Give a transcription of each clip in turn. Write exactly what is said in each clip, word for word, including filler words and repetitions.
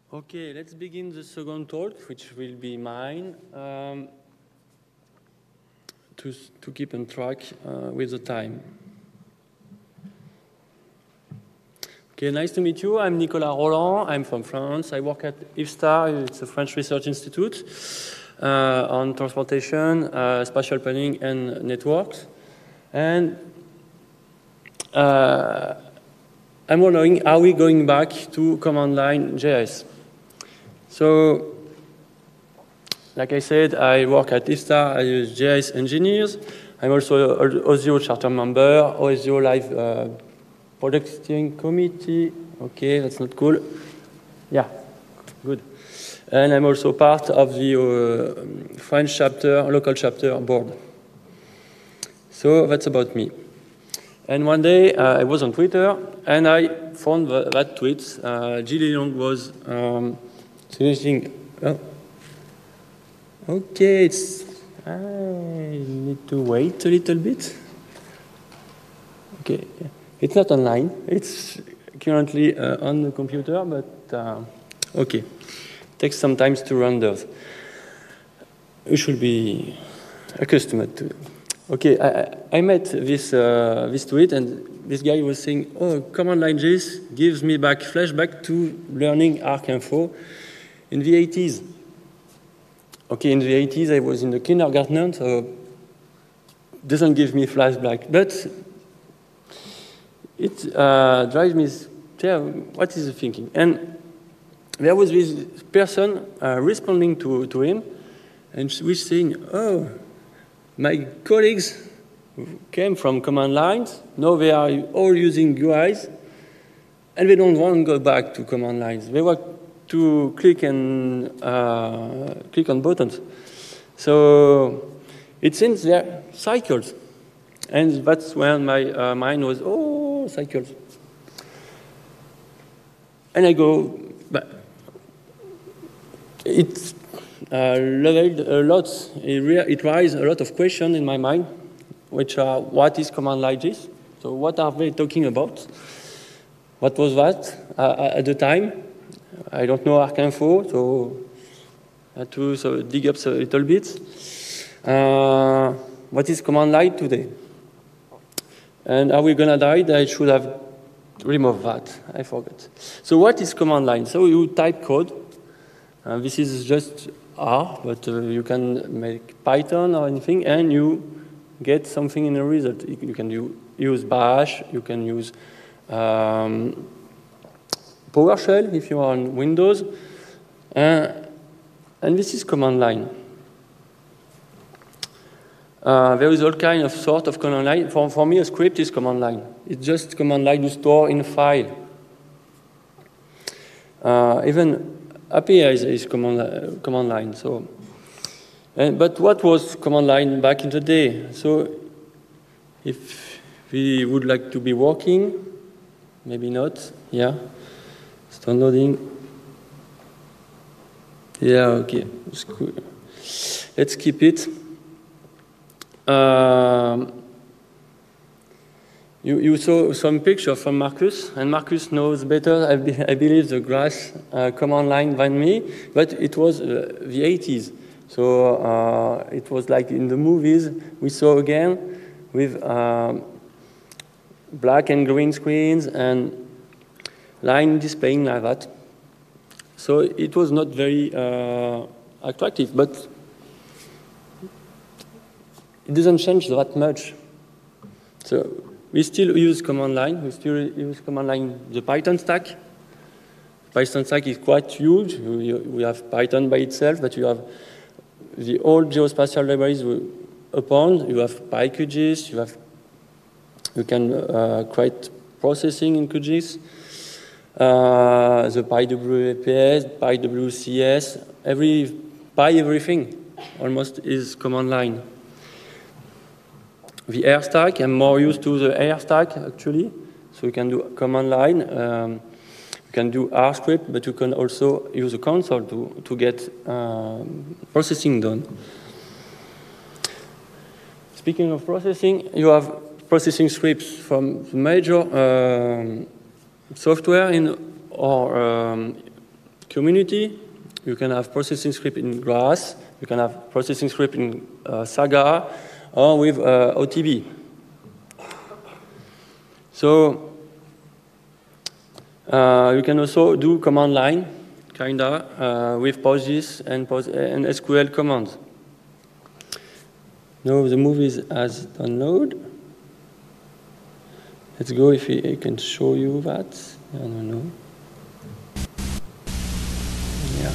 Okay, let's begin the second talk, which will be mine, um, to, to keep on track uh, with the time. Okay, nice to meet you. I'm Nicolas Roland. I'm from France. I work at IFSTAR. It's a French research institute uh, on transportation, uh, spatial planning, and networks. And uh, I'm wondering, are we going back to command line J S? So, like I said, I work at IFSTAR. I use J S engineers. I'm also an O S I O charter member, O S I O Live uh, Project Steering Committee. Okay, that's not cool. Yeah, good. And I'm also part of the uh, French chapter, local chapter board. So that's about me. And one day uh, I was on Twitter and I found that, that tweet. Uh, Gilles Long was um, suggesting, oh, okay, it's, I need to wait a little bit. Okay, it's not online. It's currently uh, on the computer, but uh, okay. It takes some time to render. You should be accustomed to it. Okay, I, I met this, uh, this tweet, and this guy was saying, oh, command line J S gives me back flashback to learning ArcInfo in the eighties. Okay, in the eighties, I was in the kindergarten, so it doesn't give me flashback. But it uh, drives me to tell what is he thinking. And there was this person uh, responding to, to him, and she was saying, oh, my colleagues came from command lines, now they are all using U Is, and they don't want to go back to command lines. They want to click and uh, click on buttons. So it seems they're cycles. And that's when my uh, mind was, oh, cycles. And I go, but it's uh, leveled a lot, it, it raises a lot of questions in my mind, which are, what is command line J S? So what are they talking about? What was that uh, at the time? I don't know ArcInfo, so I had to so dig up a little bit. Uh, what is command line today? And are we gonna die? I should have removed that. I forgot. So what is command line? So you type code. Uh, this is just R, but uh, you can make Python or anything, and you get something in the result. You can do, use Bash. You can use um, PowerShell if you are on Windows. Uh, and this is command line. Uh, there is all kind of sort of command line. For, for me, a script is command line. It's just command line you store in a file. Uh, even A P I is, is command, uh, command line. So, and, but what was command line back in the day? So if we would like to be working, maybe not, yeah. Start loading. Yeah, okay. Let's keep it. Um, you, you saw some picture from Marcus, and Marcus knows better, I, be, I believe, the GRASS uh, command line than me, but it was uh, the eighties. So uh, it was like in the movies we saw again with um, black and green screens and line displaying like that. So it was not very uh, attractive, but it doesn't change that much. So we still use command line. We still use command line, the Python stack. Python stack is quite huge. We have Python by itself, but you have the old geospatial libraries upon. You have PyQGIS. You have you can uh, create processing in QGIS. Uh, the PyWPS, PyWCS, every Py everything almost is command line. The air stack, I'm more used to the air stack actually. So you can do command line, um, you can do R script, but you can also use a console to, to get um, processing done. Speaking of processing, you have processing scripts from major um, software in our um, community. You can have processing script in Grass. You can have processing script in uh, Saga or with uh, O T B. So uh, you can also do command line, kinda, uh, with PostGIS and, Post and S Q L commands. Now the movie has download. Let's go if I can show you that. I don't know. Yeah.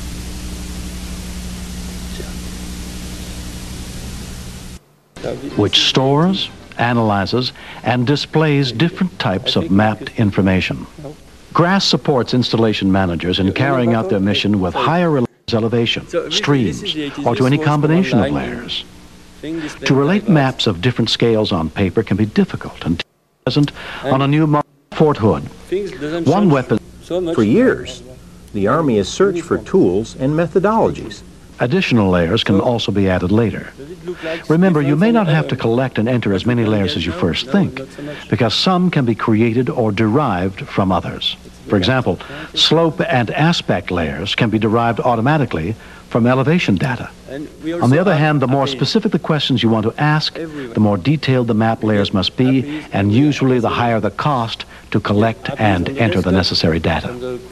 Which stores, analyzes, and displays different types of mapped information. GRASS supports installation managers in carrying out their mission with higher elevation, streams, or to any combination of layers. To relate maps of different scales on paper can be difficult and present on a new Fort Hood. One weapon. For years, the Army has searched for tools and methodologies. Additional layers can also be added later. Remember, you may not have to collect and enter as many layers as you first think, because some can be created or derived from others. For example, slope and aspect layers can be derived automatically from elevation data. On the other hand, the more specific the questions you want to ask, the more detailed the map layers must be, and usually the higher the cost to collect and enter the necessary data.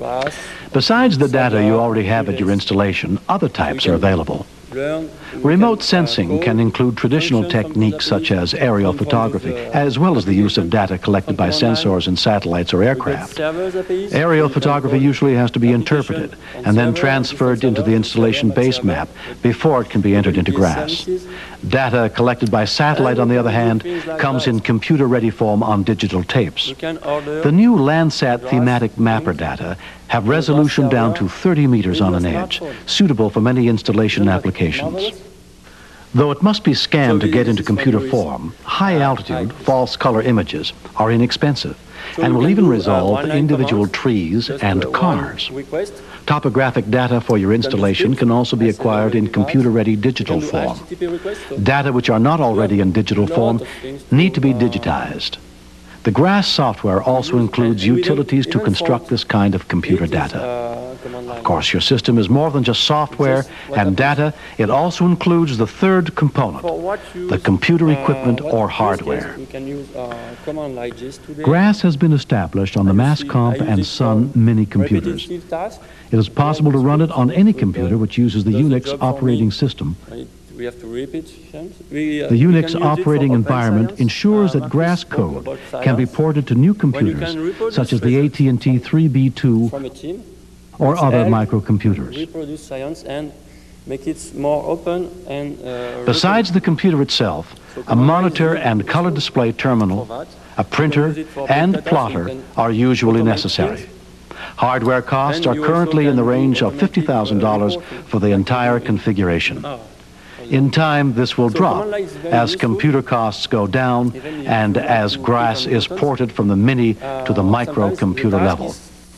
Besides the data you already have at your installation, other types are available. Remote sensing can include traditional techniques such as aerial photography, as well as the use of data collected by sensors in satellites or aircraft. Aerial photography usually has to be interpreted and then transferred into the installation base map before it can be entered into GRASS. Data collected by satellite, on the other hand, comes in computer-ready form on digital tapes. The new Landsat thematic mapper data have resolution down to thirty meters on an edge, suitable for many installation applications. Though it must be scanned to get into computer form, high-altitude, false color images are inexpensive and will even resolve individual trees and cars. Topographic data for your installation can also be acquired in computer-ready digital form. Data which are not already in digital form need to be digitized. The GRASS software also includes utilities to construct this kind of computer data. Of course, your system is more than just software and data. It also includes the third component, the computer equipment or hardware. GRASS has been established on the Masscomp and Sun mini computers. It is possible to run it on any computer which uses the Unix operating system. We have to repeat. The Unix operating environment ensures that GRASS code can be ported to new computers, such as the A T and T three B two or other microcomputers. Reproduce science and make it more open and. Uh, Besides the computer itself, a monitor and color display terminal, a printer, and plotter are usually necessary. Hardware costs are currently in the range of fifty thousand dollars for the entire configuration. In time, this will drop as computer costs go down and as GRASS is ported from the mini to the microcomputer level.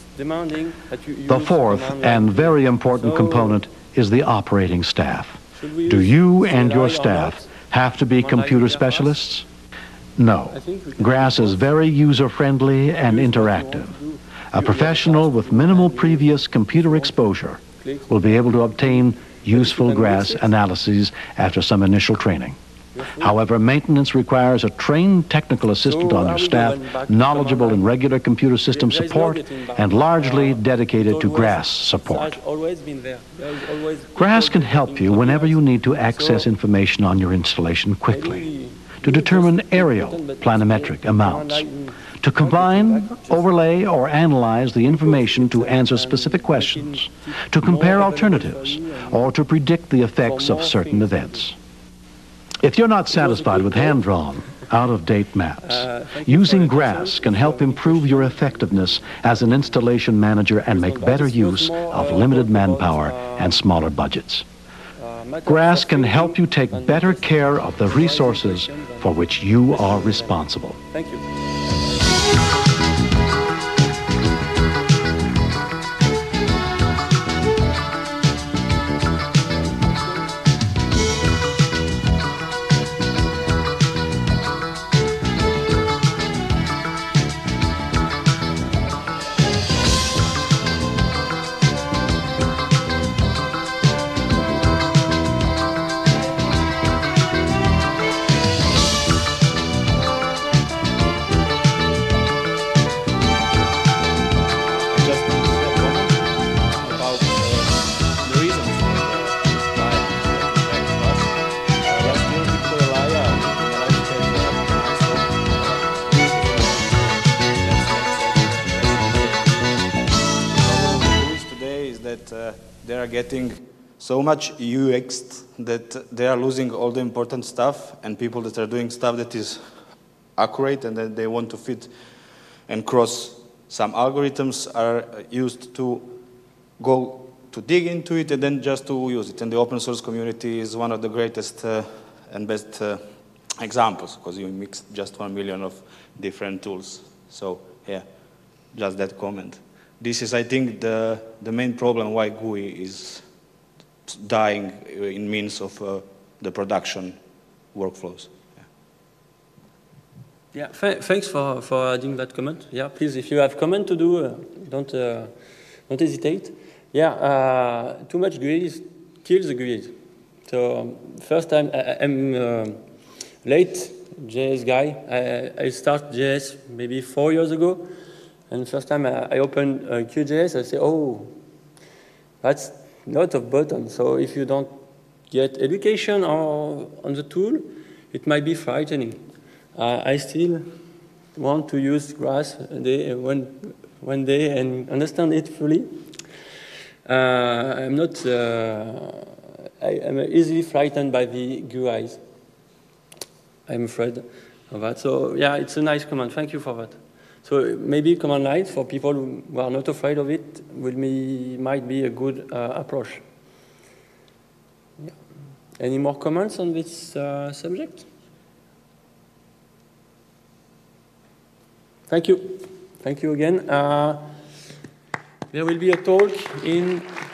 The fourth and very important component is the operating staff. Do you and your staff have to be computer specialists? No. GRASS is very user-friendly and interactive. A professional with minimal previous computer exposure will be able to obtain useful GRASS analyses after some initial training. However, maintenance requires a trained technical assistant on your staff, knowledgeable in regular computer system support, and largely dedicated to GRASS support. GRASS can help you whenever you need to access information on your installation quickly, to determine aerial planimetric amounts, to combine, overlay, or analyze the information to answer specific questions, to compare alternatives, or to predict the effects of certain events. If you're not satisfied with hand-drawn, out-of-date maps, using GRASS can help improve your effectiveness as an installation manager and make better use of limited manpower and smaller budgets. GRASS can help you take better care of the resources for which you are responsible. Thank you. they are getting so much U X that they are losing all the important stuff, and people that are doing stuff that is accurate and then they want to fit and cross some algorithms are used to go to dig into it and then just to use it. And the open source community is one of the greatest uh, and best uh, examples, because you mix just one million of different tools. So yeah, just that comment. This is, I think, the, the main problem why G U I is dying in means of uh, the production workflows. Yeah, th thanks for, for adding that comment. Yeah, please, if you have comment to do, uh, don't, uh, don't hesitate. Yeah, uh, too much G U I kills the G U I. So um, first time I, I'm uh, late J S guy. I, I started J S maybe four years ago, and first time I, I opened uh, Q J S, I say, oh, that's a lot of buttons. So if you don't get education or on the tool, it might be frightening. Uh, I still want to use Grass a day, one, one day and understand it fully. Uh, I'm not, uh, I, I'm easily frightened by the G U Is. I'm afraid of that. So yeah, it's a nice command. Thank you for that. So maybe command line for people who are not afraid of it will be, might be a good uh, approach. Yeah. Any more comments on this uh, subject? Thank you. Thank you again. Uh, there will be a talk in